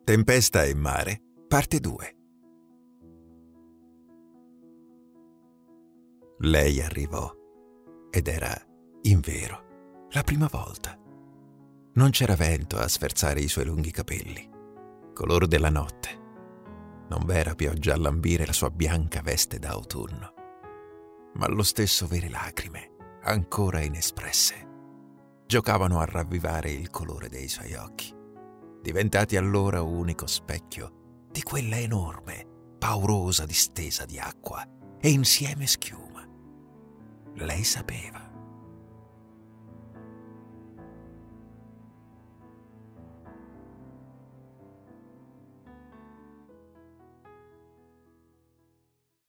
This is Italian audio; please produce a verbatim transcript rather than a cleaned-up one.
Tempesta e mare, parte due. Lei arrivò ed era, invero, la prima volta. Non c'era vento a sferzare i suoi lunghi capelli, color della notte. Non v'era pioggia a lambire la sua bianca veste d'autunno, ma lo stesso vere lacrime, ancora inespresse, giocavano a ravvivare il colore dei suoi occhi, diventati allora unico specchio di quella enorme, paurosa distesa di acqua e insieme schiuma. Lei sapeva.